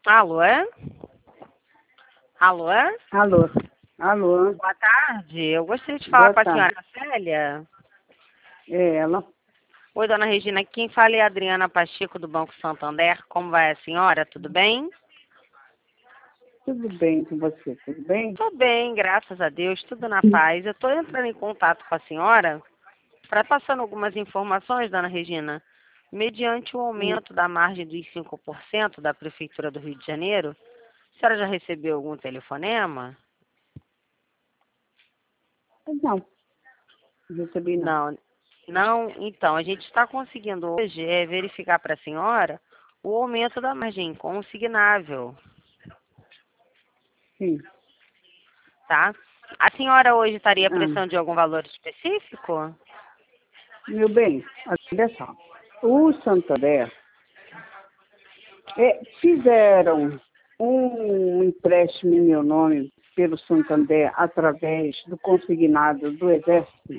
Alô? Alô? Alô, alô, Boa tarde. Eu gostaria de falar boa com a tarde. senhora Célia. É ela? Oi, dona Regina. Quem fala é a Adriana Pacheco, do Banco Santander. Como vai a senhora? Tudo bem? Tudo bem com você? Tudo bem? Tô bem, graças a Deus. Tudo na paz. Eu estou entrando em contato com a senhora para passando algumas informações, dona Regina. Mediante o Hum. aumento da margem dos 5% da Prefeitura do Rio de Janeiro, a senhora já recebeu algum telefonema? Não, não recebi não. Não, não. Então, a gente está conseguindo hoje verificar para a senhora o aumento da margem consignável, Sim. tá? A senhora hoje estaria Ah, precisando de algum valor específico? meu bem, olha só. O Santander fizeram um empréstimo em meu nome pelo Santander através do consignado do Exército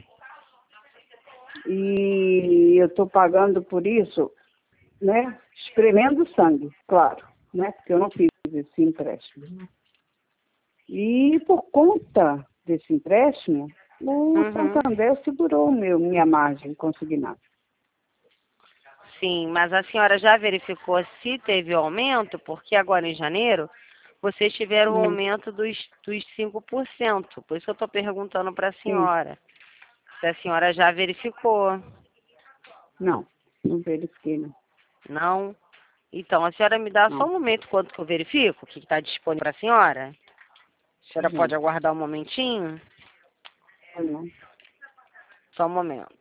e eu estou pagando por isso, né? Espremendo sangue, claro, né? Porque eu não fiz esse empréstimo. E por conta desse empréstimo, o Uhum. Santander segurou minha margem consignada. Sim, mas a senhora já verificou se teve aumento? Porque agora em janeiro vocês tiveram o Hum, aumento dos 5%. Por isso que eu estou perguntando para a sim, senhora se a senhora já verificou. não, não verifiquei, não. Não? Então, a senhora me dá só Não, um momento quanto que eu verifico o que está disponível para a senhora? A tá senhora bom. pode aguardar um momentinho? Tá bom. Só um momento.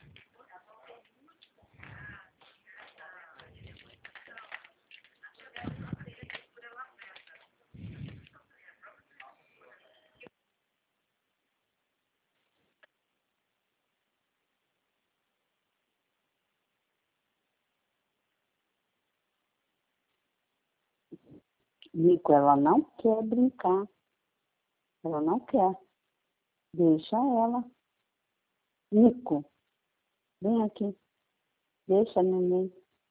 Nico, ela não quer brincar. Ela não quer. Deixa ela. Nico, vem aqui. Deixa a neném.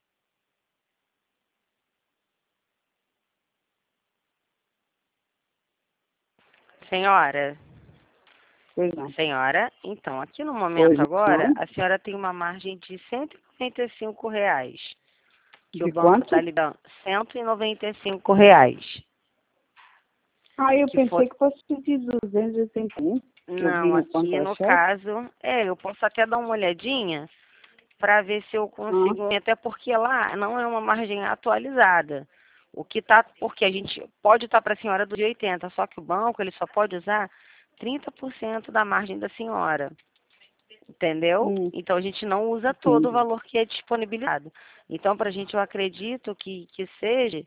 Senhora, Pois não. senhora, então, aqui no Pois momento agora, não. a senhora tem uma margem de R$ 195, que o De banco está quanto? lhe dando R$ 195, Ah, eu que foi... pensei que fosse de 231, que eu vi Não, no aqui no contra-cheque. caso, eu posso até dar uma olhadinha para ver se eu Ah, consigo, até porque lá não é uma margem atualizada. O que tá, porque a gente pode estar para a senhora do de 80, só que o banco ele só pode usar 30% da margem da senhora, entendeu? Então a gente não usa todo o entendi. valor que é disponibilizado. Então para a gente eu acredito que seja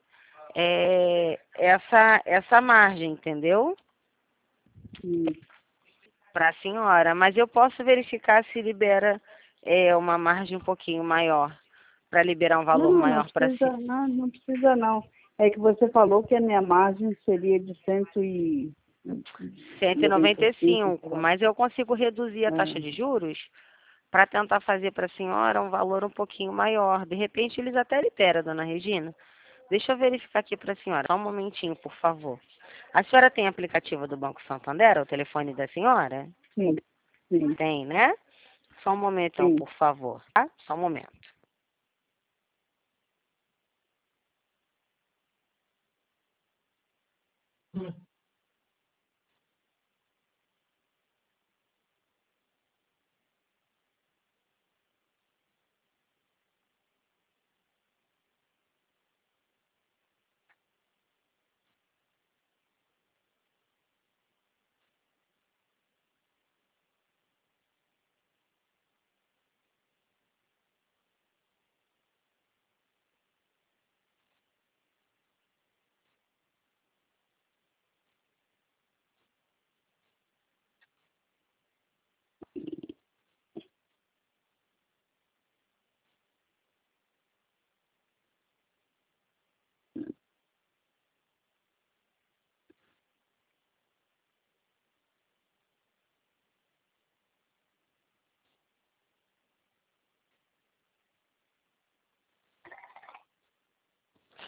essa margem, entendeu? Hum. Para a senhora, mas eu posso verificar se libera uma margem um pouquinho maior, para liberar um valor Não, não maior para si. precisa, não, não precisa não. É que você falou que a minha margem seria de cento e cento e noventa noventa e e cinco, sei cinco, lá. mas eu consigo reduzir a taxa de É, juros para tentar fazer para a senhora um valor um pouquinho maior. De repente eles até liberam, dona Regina. Deixa eu verificar aqui para a senhora. Só um momentinho, por favor. A senhora tem aplicativo do Banco Santander, o telefone da senhora? sim, sim, Tem, né? Só um momento, então, sim. por favor, tá? Só um momento.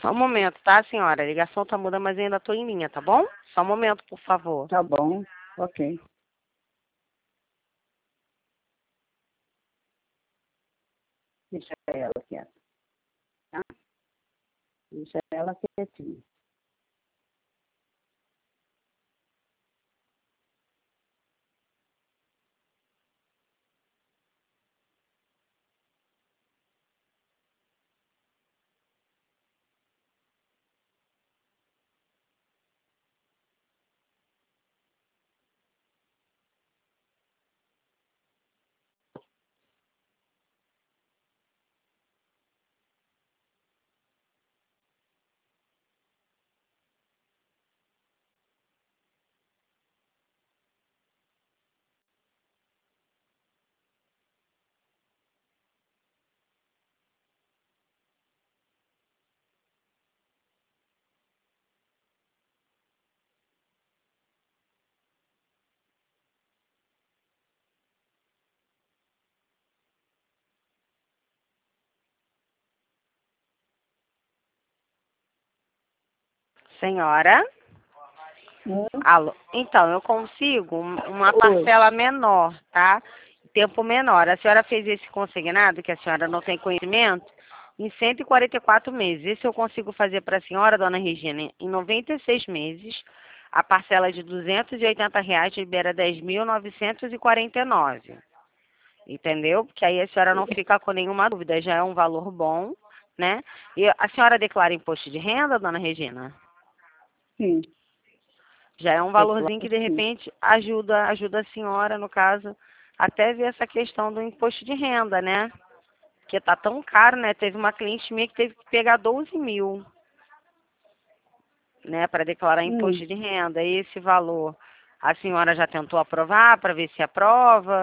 Só um momento, tá, senhora? A ligação tá mudando, mas eu ainda tô em linha, tá bom? Só um momento, por favor. Tá bom, ok. Deixa ela quieta, tá? Deixa ela quietinha. Senhora? Alô? Então, eu consigo uma parcela menor, tá? Tempo menor. A senhora fez esse consignado, que a senhora não tem conhecimento, em 144 meses. Esse eu consigo fazer para a senhora, dona Regina, em 96 meses. A parcela de R$ 280 libera 10.949. Entendeu? Porque aí a senhora não fica com nenhuma dúvida, já é um valor bom, né? E a senhora declara imposto de renda, dona Regina? Sim. Já é um valorzinho que, de repente, ajuda a senhora, no caso, até ver essa questão do imposto de renda, né? Porque tá tão caro, né? Teve uma cliente minha que teve que pegar 12 mil, né, para declarar imposto de renda. E esse valor, a senhora já tentou aprovar para ver se aprova?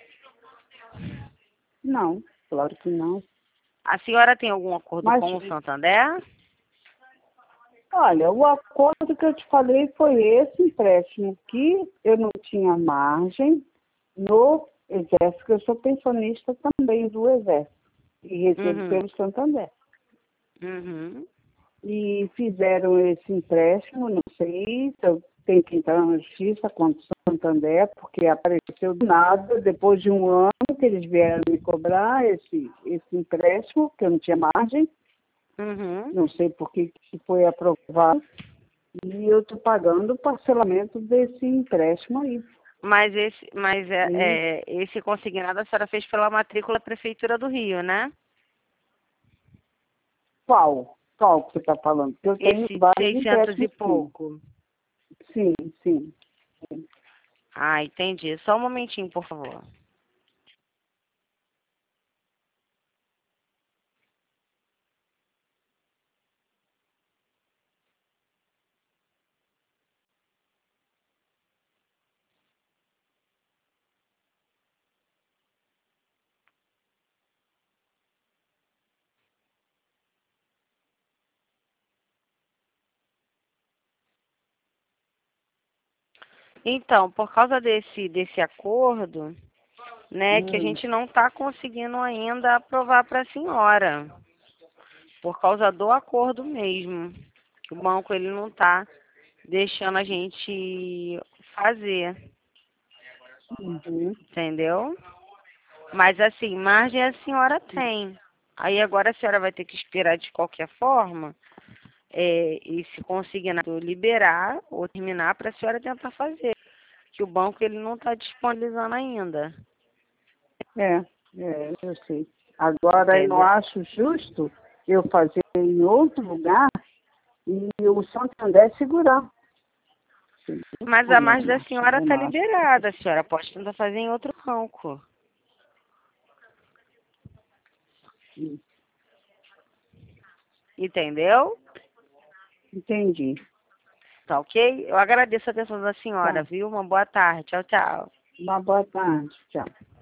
Não, claro que não. A senhora tem algum acordo Mas, com o Santander? olha, o acordo que eu te falei foi esse empréstimo, que eu não tinha margem no Exército, que eu sou pensionista também do Exército, e recebo pelo Santander. Uhum. E fizeram esse empréstimo, não sei se eu tenho que entrar na justiça contra o Santander, porque apareceu do nada, depois de um ano que eles vieram me cobrar esse empréstimo, que eu não tinha margem, Uhum. não sei por que foi aprovado, e eu estou pagando o parcelamento desse empréstimo aí. Mas esse consignado a senhora fez pela matrícula da Prefeitura do Rio, né? Qual? Qual que você está falando? Porque eu tenho Esse vários 600 e empréstimos, pouco. sim, sim. Sim. Ah, entendi. Só um momentinho, por favor. Então, por causa desse acordo, né, que a gente não está conseguindo ainda aprovar para a senhora. Por causa do acordo mesmo. Que o banco ele não está deixando a gente fazer, Uhum. entendeu? Mas assim, margem a senhora tem. Aí agora a senhora vai ter que esperar de qualquer forma, e se consignado liberar ou terminar para a senhora tentar fazer. Que o banco ele não está disponibilizando ainda. Eu sei. Agora, eu Entendeu? acho justo eu fazer em outro lugar e o Santander segurar. Mas a margem da senhora está liberada. A senhora pode tentar fazer em outro banco. Entendeu? Entendi. Tá ok? Eu agradeço a atenção da senhora, Tá. viu? Uma boa tarde. Tchau, tchau. Uma boa tarde. Tchau.